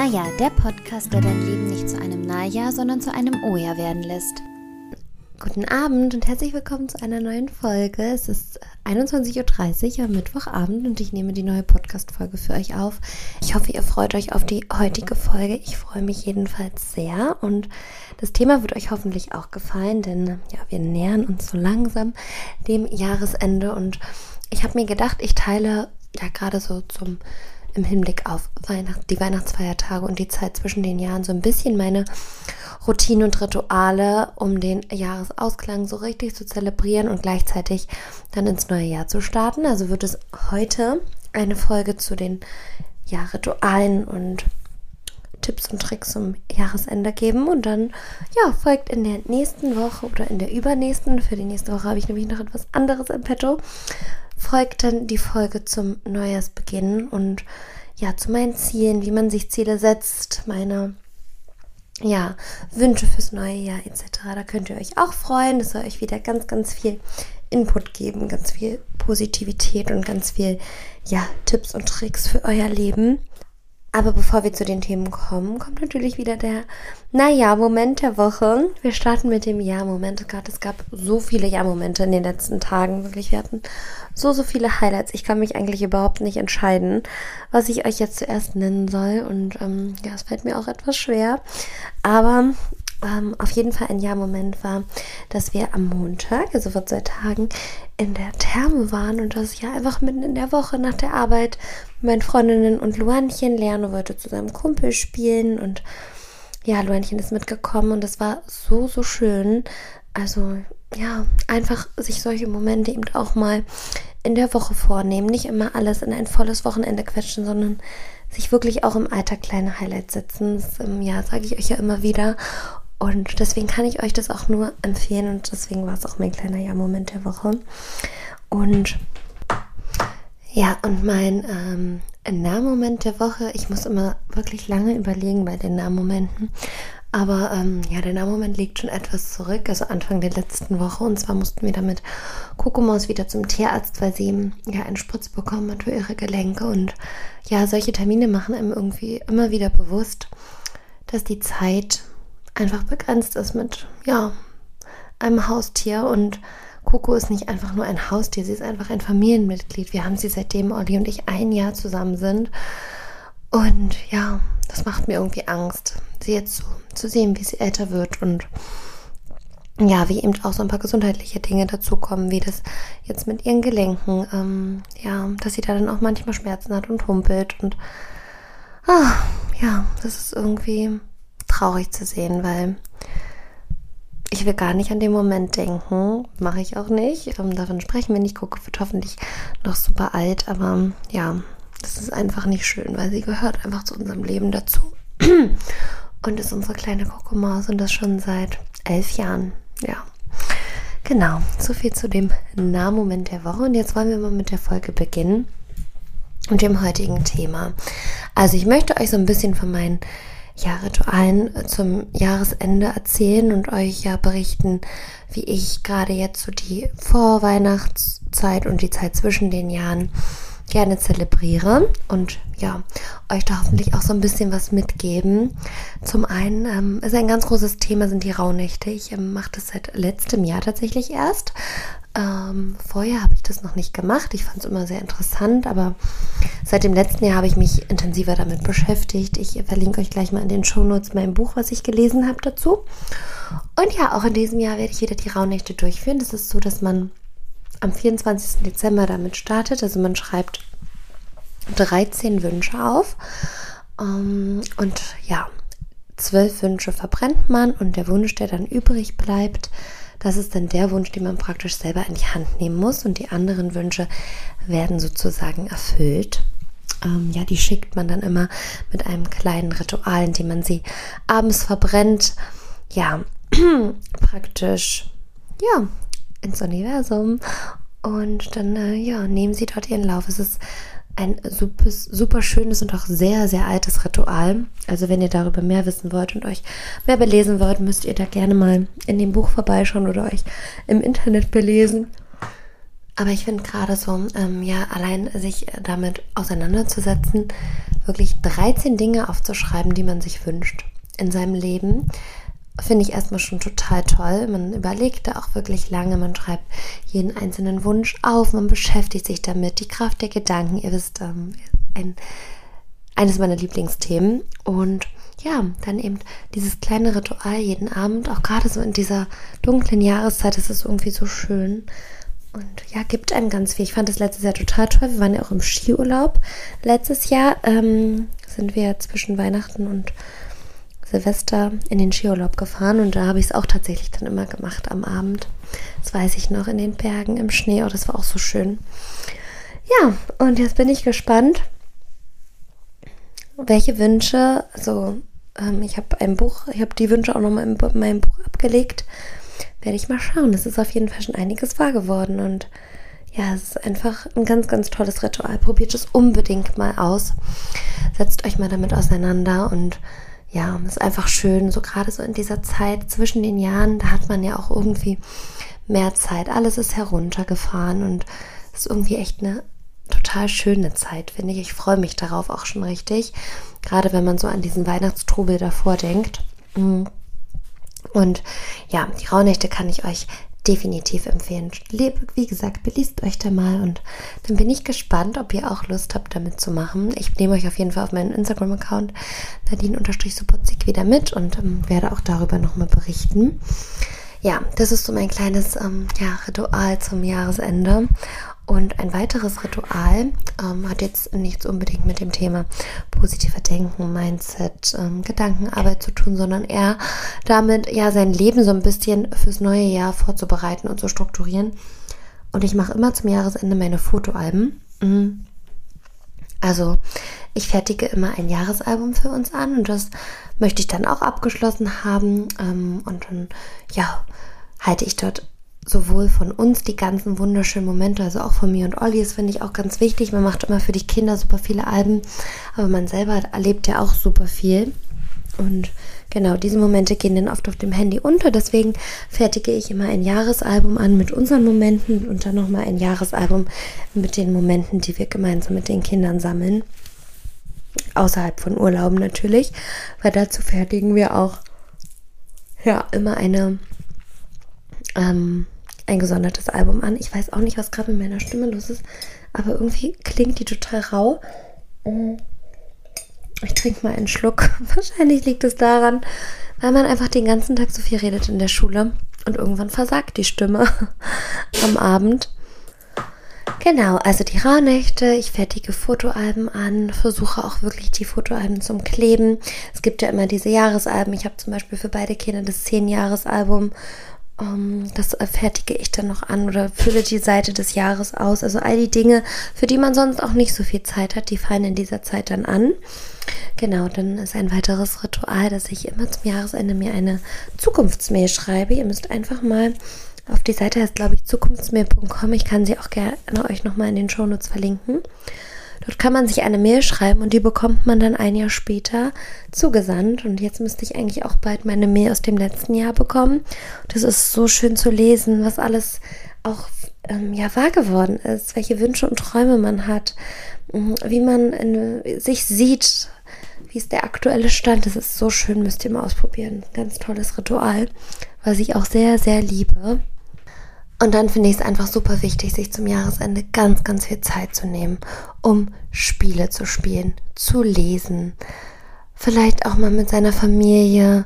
Naja, der Podcast, der dein Leben nicht zu einem Naja, sondern zu einem Oja werden lässt. Guten Abend und herzlich willkommen zu einer neuen Folge. Es ist 21.30 Uhr am Mittwochabend und ich nehme die neue Podcast-Folge für euch auf. Ich hoffe, ihr freut euch auf die heutige Folge. Ich freue mich jedenfalls sehr und das Thema wird euch hoffentlich auch gefallen, denn ja, wir nähern uns so langsam dem Jahresende und ich habe mir gedacht, ich teile ja gerade so im Hinblick auf die Weihnachtsfeiertage und die Zeit zwischen den Jahren so ein bisschen meine Routinen und Rituale, um den Jahresausklang so richtig zu zelebrieren und gleichzeitig dann ins neue Jahr zu starten. Also wird es heute eine Folge zu den Ritualen und Tipps und Tricks zum Jahresende geben und dann folgt in der nächsten Woche oder in der übernächsten, für die nächste Woche habe ich nämlich noch etwas anderes im Petto, folgt dann die Folge zum Neujahrsbeginn und zu meinen Zielen, wie man sich Ziele setzt, meine Wünsche fürs neue Jahr etc. Da könnt ihr euch auch freuen. Es soll euch wieder ganz, ganz viel Input geben, ganz viel Positivität und ganz viel Tipps und Tricks für euer Leben. Aber bevor wir zu den Themen kommen, kommt natürlich wieder der Moment der Woche. Wir starten mit dem Ja-Moment. Gott, es gab so viele Ja-Momente in den letzten Tagen. Wirklich, wir hatten so viele Highlights. Ich kann mich eigentlich überhaupt nicht entscheiden, was ich euch jetzt zuerst nennen soll. Und es fällt mir auch etwas schwer. Aber auf jeden Fall ein Ja-Moment war, dass wir am Montag, also vor 2 Tagen, in der Therme waren und das einfach mitten in der Woche nach der Arbeit mit meinen Freundinnen und Luanchen. Leano wollte zu seinem Kumpel spielen und Luanchen ist mitgekommen und das war so schön. Also einfach sich solche Momente eben auch mal in der Woche vornehmen. Nicht immer alles in ein volles Wochenende quetschen, sondern sich wirklich auch im Alltag kleine Highlights setzen. Das sage ich euch ja immer wieder. Und deswegen kann ich euch das auch nur empfehlen und deswegen war es auch mein kleiner Moment der Woche. Und mein Nahmoment der Woche, ich muss immer wirklich lange überlegen bei den Nahmomenten, aber der Nahmoment liegt schon etwas zurück, also Anfang der letzten Woche und zwar mussten wir damit Kokomaus wieder zum Tierarzt, weil sie einen Spritz bekommen hat für ihre Gelenke und solche Termine machen einem irgendwie immer wieder bewusst, dass die Zeit einfach begrenzt ist mit einem Haustier und Coco ist nicht einfach nur ein Haustier, sie ist einfach ein Familienmitglied. Wir haben sie seitdem Olli und ich 1 Jahr zusammen sind und das macht mir irgendwie Angst, sie jetzt so zu sehen, wie sie älter wird und wie eben auch so ein paar gesundheitliche Dinge dazukommen, wie das jetzt mit ihren Gelenken, dass sie da dann auch manchmal Schmerzen hat und humpelt und das ist irgendwie traurig zu sehen, weil ich will gar nicht an den Moment denken, mache ich auch nicht, davon sprechen wir nicht, Coco wird hoffentlich noch super alt, aber das ist einfach nicht schön, weil sie gehört einfach zu unserem Leben dazu und ist unsere kleine Kokomaus und das schon seit 11 Jahren, genau, so viel zu dem Nahmoment der Woche und jetzt wollen wir mal mit der Folge beginnen und dem heutigen Thema. Also ich möchte euch so ein bisschen von meinen Ritualen zum Jahresende erzählen und euch berichten, wie ich gerade jetzt so die Vorweihnachtszeit und die Zeit zwischen den Jahren gerne zelebriere und euch da hoffentlich auch so ein bisschen was mitgeben. Zum einen ist ein ganz großes Thema sind die Rauhnächte. Ich mache das seit letztem Jahr tatsächlich erst. Vorher habe ich das noch nicht gemacht. Ich fand es immer sehr interessant, aber seit dem letzten Jahr habe ich mich intensiver damit beschäftigt. Ich verlinke euch gleich mal in den Shownotes mein Buch, was ich gelesen habe dazu. Und auch in diesem Jahr werde ich wieder die Rauhnächte durchführen. Das ist so, dass man am 24. Dezember damit startet. Also man schreibt 13 Wünsche auf und 12 Wünsche verbrennt man und der Wunsch, der dann übrig bleibt, das ist dann der Wunsch, den man praktisch selber in die Hand nehmen muss und die anderen Wünsche werden sozusagen erfüllt. Die schickt man dann immer mit einem kleinen Ritual, indem man sie abends verbrennt, praktisch, ins Universum und dann, nehmen sie dort ihren Lauf. Es ist ein super schönes und auch sehr, sehr altes Ritual. Also wenn ihr darüber mehr wissen wollt und euch mehr belesen wollt, müsst ihr da gerne mal in dem Buch vorbeischauen oder euch im Internet belesen. Aber ich finde gerade so, allein sich damit auseinanderzusetzen, wirklich 13 Dinge aufzuschreiben, die man sich wünscht in seinem Leben. Finde ich erstmal schon total toll. Man überlegt da auch wirklich lange, man schreibt jeden einzelnen Wunsch auf, man beschäftigt sich damit, die Kraft der Gedanken, ihr wisst, eines meiner Lieblingsthemen. Und ja, dann eben dieses kleine Ritual jeden Abend, auch gerade so in dieser dunklen Jahreszeit, ist es irgendwie so schön. Und ja, gibt einem ganz viel. Ich fand das letztes Jahr total toll. Wir waren ja auch im Skiurlaub. Letztes Jahr sind wir zwischen Weihnachten und Silvester in den Skiurlaub gefahren und da habe ich es auch tatsächlich dann immer gemacht am Abend. Das weiß ich noch, in den Bergen im Schnee. Oh, das war auch so schön. Ja, und jetzt bin ich gespannt, welche Wünsche, also ich habe die Wünsche auch nochmal in meinem Buch abgelegt. Werde ich mal schauen. Es ist auf jeden Fall schon einiges wahr geworden und ja, es ist einfach ein ganz, ganz tolles Ritual. Probiert es unbedingt mal aus. Setzt euch mal damit auseinander und ja, es ist einfach schön, so gerade so in dieser Zeit zwischen den Jahren, da hat man ja auch irgendwie mehr Zeit. Alles ist heruntergefahren und es ist irgendwie echt eine total schöne Zeit, finde ich. Ich freue mich darauf auch schon richtig, gerade wenn man so an diesen Weihnachtstrubel davor denkt. Und ja, die Rauhnächte kann ich euch definitiv empfehlen. Wie gesagt, belest euch da mal und dann bin ich gespannt, ob ihr auch Lust habt, damit zu machen. Ich nehme euch auf jeden Fall auf meinen Instagram-Account Nadine_Subotic wieder mit und werde auch darüber nochmal berichten. Ja, das ist so mein kleines Ritual zum Jahresende. Und ein weiteres Ritual hat jetzt nichts unbedingt mit dem Thema positiver Denken, Mindset, Gedankenarbeit zu tun, sondern eher damit, ja, sein Leben so ein bisschen fürs neue Jahr vorzubereiten und zu strukturieren. Und ich mache immer zum Jahresende meine Fotoalben. Also ich fertige immer ein Jahresalbum für uns an und das möchte ich dann auch abgeschlossen haben. Und dann, ja, halte ich dort sowohl von uns die ganzen wunderschönen Momente, also auch von mir und Olli, das finde ich auch ganz wichtig. Man macht immer für die Kinder super viele Alben, aber man selber erlebt ja auch super viel. Und genau, diese Momente gehen dann oft auf dem Handy unter, deswegen fertige ich immer ein Jahresalbum an mit unseren Momenten und dann nochmal ein Jahresalbum mit den Momenten, die wir gemeinsam mit den Kindern sammeln. Außerhalb von Urlauben natürlich, weil dazu fertigen wir auch immer ein gesondertes Album an. Ich weiß auch nicht, was gerade mit meiner Stimme los ist, aber irgendwie klingt die total rau. Ich trinke mal einen Schluck. Wahrscheinlich liegt es daran, weil man einfach den ganzen Tag so viel redet in der Schule und irgendwann versagt die Stimme am Abend. Genau, also die Rauhnächte, ich fertige Fotoalben an, versuche auch wirklich die Fotoalben zum Kleben. Es gibt ja immer diese Jahresalben. Ich habe zum Beispiel für beide Kinder das 10-Jahres-Album. Das fertige ich dann noch an oder fülle die Seite des Jahres aus. Also all die Dinge, für die man sonst auch nicht so viel Zeit hat, die fallen in dieser Zeit dann an. Genau, dann ist ein weiteres Ritual, dass ich immer zum Jahresende mir eine Zukunftsmail schreibe. Ihr müsst einfach mal auf die Seite, heißt glaube ich zukunftsmail.com. Ich kann sie auch gerne euch nochmal in den Shownotes verlinken. Dort kann man sich eine Mail schreiben und die bekommt man dann ein Jahr später zugesandt. Und jetzt müsste ich eigentlich auch bald meine Mail aus dem letzten Jahr bekommen. Das ist so schön zu lesen, was alles auch wahr geworden ist, welche Wünsche und Träume man hat, wie man sich sieht, wie ist der aktuelle Stand. Das ist so schön, müsst ihr mal ausprobieren. Ganz tolles Ritual, was ich auch sehr, sehr liebe. Und dann finde ich es einfach super wichtig, sich zum Jahresende ganz, ganz viel Zeit zu nehmen, um Spiele zu spielen, zu lesen, vielleicht auch mal mit seiner Familie,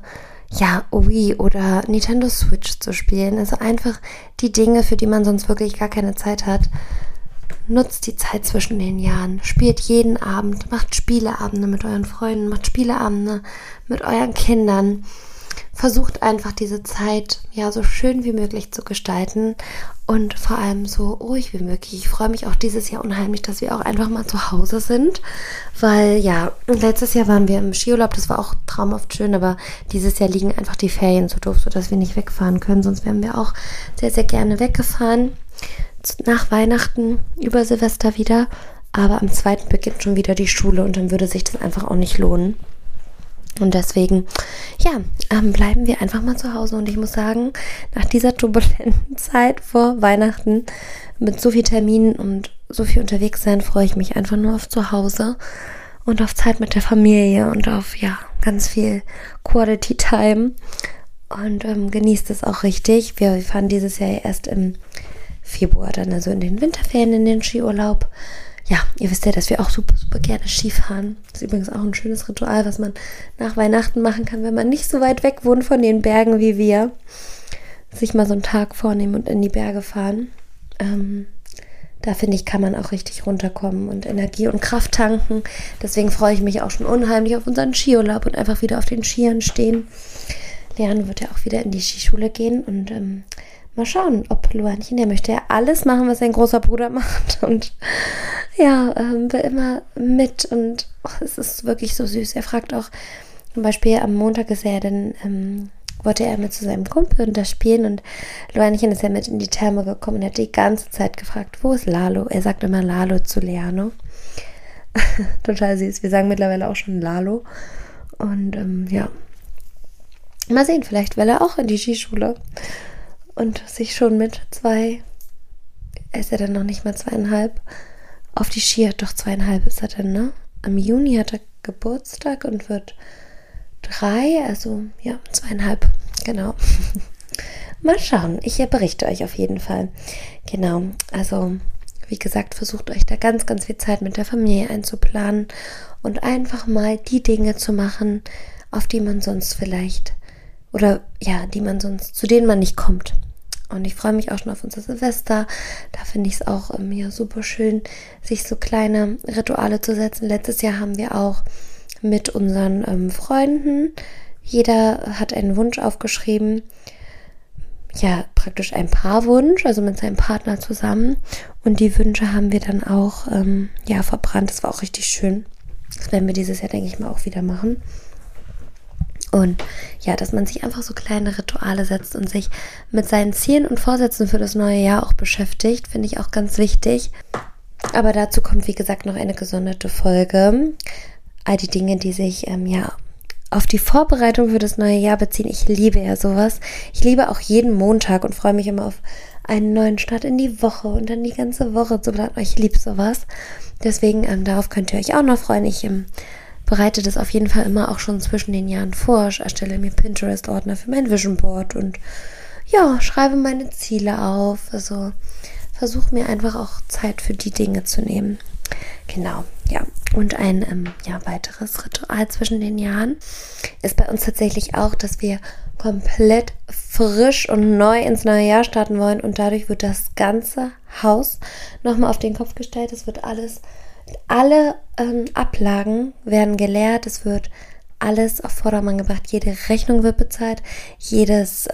Wii oder Nintendo Switch zu spielen. Also einfach die Dinge, für die man sonst wirklich gar keine Zeit hat. Nutzt die Zeit zwischen den Jahren, spielt jeden Abend, macht Spieleabende mit euren Freunden, macht Spieleabende mit euren Kindern. Versucht einfach diese Zeit so schön wie möglich zu gestalten und vor allem so ruhig wie möglich. Ich freue mich auch dieses Jahr unheimlich, dass wir auch einfach mal zu Hause sind, weil letztes Jahr waren wir im Skiurlaub, das war auch traumhaft schön, aber dieses Jahr liegen einfach die Ferien so doof, sodass wir nicht wegfahren können, sonst wären wir auch sehr, sehr gerne weggefahren. Nach Weihnachten, über Silvester wieder, aber am 2. beginnt schon wieder die Schule und dann würde sich das einfach auch nicht lohnen. Und deswegen, bleiben wir einfach mal zu Hause. Und ich muss sagen, nach dieser turbulenten Zeit vor Weihnachten mit so viel Terminen und so viel unterwegs sein, freue ich mich einfach nur auf zu Hause und auf Zeit mit der Familie und auf, ja, ganz viel Quality Time und genießt es auch richtig. Wir fahren dieses Jahr erst im Februar dann, also in den Winterferien, in den Skiurlaub. Ja, ihr wisst ja, dass wir auch super, super gerne Ski fahren. Das ist übrigens auch ein schönes Ritual, was man nach Weihnachten machen kann, wenn man nicht so weit weg wohnt von den Bergen wie wir. Sich mal so einen Tag vornehmen und in die Berge fahren. Da finde ich, kann man auch richtig runterkommen und Energie und Kraft tanken. Deswegen freue ich mich auch schon unheimlich auf unseren Skiurlaub und einfach wieder auf den Skiern stehen. Leanne wird ja auch wieder in die Skischule gehen und mal schauen, ob Luanchen, der möchte ja alles machen, was sein großer Bruder macht und ja, will immer mit und es ist wirklich so süß. Er fragt auch, zum Beispiel am Montag ist er dann, wollte er mit zu seinem Kumpel und da spielen und Luanchen ist ja mit in die Therme gekommen und hat die ganze Zeit gefragt, wo ist Lalo? Er sagt immer Lalo zu Leanne. Total süß. Wir sagen mittlerweile auch schon Lalo und ja, mal sehen, vielleicht will er auch in die Skischule. Und sich schon mit 2, er ist ja dann noch nicht mal 2,5, auf die Ski, doch 2,5 ist er dann, ne? Am Juni hat er Geburtstag und wird 3, also ja, 2,5, genau. Mal schauen, ich berichte euch auf jeden Fall. Genau, also wie gesagt, versucht euch da ganz, ganz viel Zeit mit der Familie einzuplanen und einfach mal die Dinge zu machen, auf die man sonst vielleicht, oder ja, zu denen man nicht kommt. Und ich freue mich auch schon auf unser Silvester. Da finde ich es auch ja, super schön, sich so kleine Rituale zu setzen. Letztes Jahr haben wir auch mit unseren Freunden, jeder hat einen Wunsch aufgeschrieben, ja, praktisch ein Paarwunsch, also mit seinem Partner zusammen. Und die Wünsche haben wir dann auch ja, verbrannt. Das war auch richtig schön. Das werden wir dieses Jahr, denke ich mal, auch wieder machen. Und ja, dass man sich einfach so kleine Rituale setzt und sich mit seinen Zielen und Vorsätzen für das neue Jahr auch beschäftigt, finde ich auch ganz wichtig. Aber dazu kommt, wie gesagt, noch eine gesonderte Folge. All die Dinge, die sich ja auf die Vorbereitung für das neue Jahr beziehen. Ich liebe ja sowas. Ich liebe auch jeden Montag und freue mich immer auf einen neuen Start in die Woche und dann die ganze Woche zu planen. Ich liebe sowas. Deswegen, darauf könnt ihr euch auch noch freuen. Ich bereite das auf jeden Fall immer auch schon zwischen den Jahren vor. Ich erstelle mir Pinterest-Ordner für mein Vision Board und ja, schreibe meine Ziele auf. Also versuche mir einfach auch Zeit für die Dinge zu nehmen. Genau, ja. Und ein ja, weiteres Ritual zwischen den Jahren ist bei uns tatsächlich auch, dass wir komplett frisch und neu ins neue Jahr starten wollen und dadurch wird das ganze Haus nochmal auf den Kopf gestellt. Es wird alle Ablagen werden geleert, es wird alles auf Vordermann gebracht, jede Rechnung wird bezahlt, jedes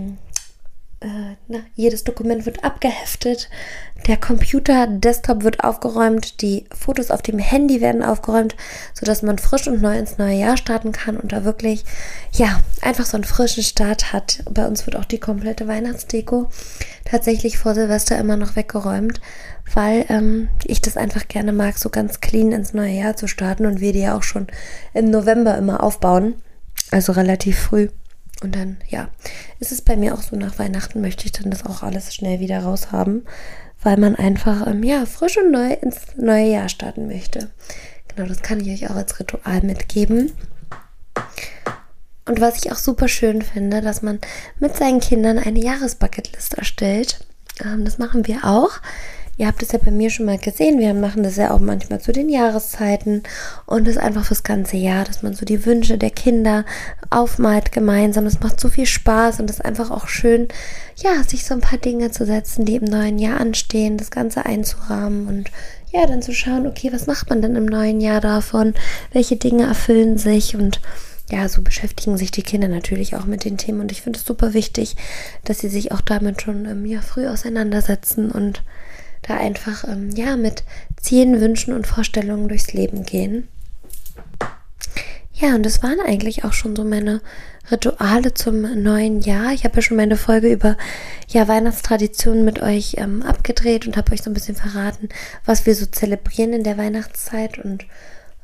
Dokument wird abgeheftet, der Computer-Desktop wird aufgeräumt, die Fotos auf dem Handy werden aufgeräumt, sodass man frisch und neu ins neue Jahr starten kann und da wirklich, ja, einfach so einen frischen Start hat. Bei uns wird auch die komplette Weihnachtsdeko tatsächlich vor Silvester immer noch weggeräumt, weil ich das einfach gerne mag, so ganz clean ins neue Jahr zu starten und wir die ja auch schon im November immer aufbauen, also relativ früh. Und dann, ja, ist es bei mir auch so, nach Weihnachten möchte ich dann das auch alles schnell wieder raus haben, weil man einfach, ja, frisch und neu ins neue Jahr starten möchte. Genau, das kann ich euch auch als Ritual mitgeben. Und was ich auch super schön finde, dass man mit seinen Kindern eine Jahresbucketlist erstellt. Das machen wir auch. Ihr habt es ja bei mir schon mal gesehen, wir machen das ja auch manchmal zu den Jahreszeiten und das einfach fürs ganze Jahr, dass man so die Wünsche der Kinder aufmalt gemeinsam. Das macht so viel Spaß und das ist einfach auch schön, ja, sich so ein paar Dinge zu setzen, die im neuen Jahr anstehen, das Ganze einzurahmen und ja, dann zu schauen, okay, was macht man denn im neuen Jahr davon? Welche Dinge erfüllen sich und ja, so beschäftigen sich die Kinder natürlich auch mit den Themen und ich finde es super wichtig, dass sie sich auch damit schon ja, früh auseinandersetzen und da einfach ja, mit Zielen, Wünschen und Vorstellungen durchs Leben gehen. Ja, und das waren eigentlich auch schon so meine Rituale zum neuen Jahr. Ich habe ja schon meine Folge über ja, Weihnachtstraditionen mit euch abgedreht und habe euch so ein bisschen verraten, was wir so zelebrieren in der Weihnachtszeit und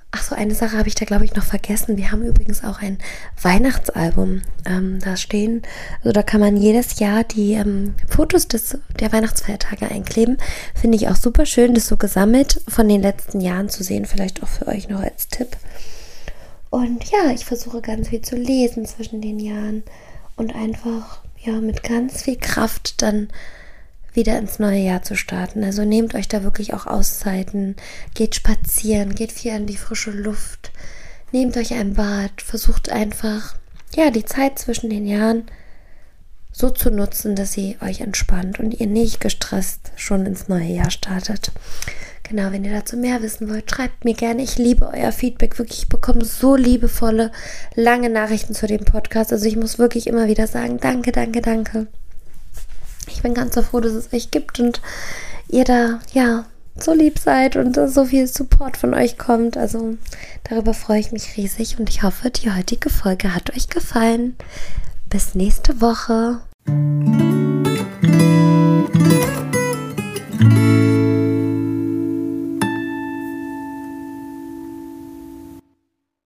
Ach so, eine Sache habe ich da, glaube ich, noch vergessen. Wir haben übrigens auch ein Weihnachtsalbum da stehen. Also da kann man jedes Jahr die Fotos der Weihnachtsfeiertage einkleben. Finde ich auch super schön, das so gesammelt von den letzten Jahren zu sehen. Vielleicht auch für euch noch als Tipp. Und ja, ich versuche ganz viel zu lesen zwischen den Jahren und einfach mit ganz viel Kraft dann wieder ins neue Jahr zu starten. Also nehmt euch da wirklich auch Auszeiten, geht spazieren, geht viel in die frische Luft, nehmt euch ein Bad, versucht einfach, die Zeit zwischen den Jahren so zu nutzen, dass sie euch entspannt und ihr nicht gestresst schon ins neue Jahr startet. Genau, wenn ihr dazu mehr wissen wollt, schreibt mir gerne. Ich liebe euer Feedback. Wirklich, ich bekomme so liebevolle, lange Nachrichten zu dem Podcast. Also ich muss wirklich immer wieder sagen, danke, danke, danke. Ich bin ganz so froh, dass es euch gibt und ihr da, so lieb seid und so viel Support von euch kommt. Also darüber freue ich mich riesig und ich hoffe, die heutige Folge hat euch gefallen. Bis nächste Woche.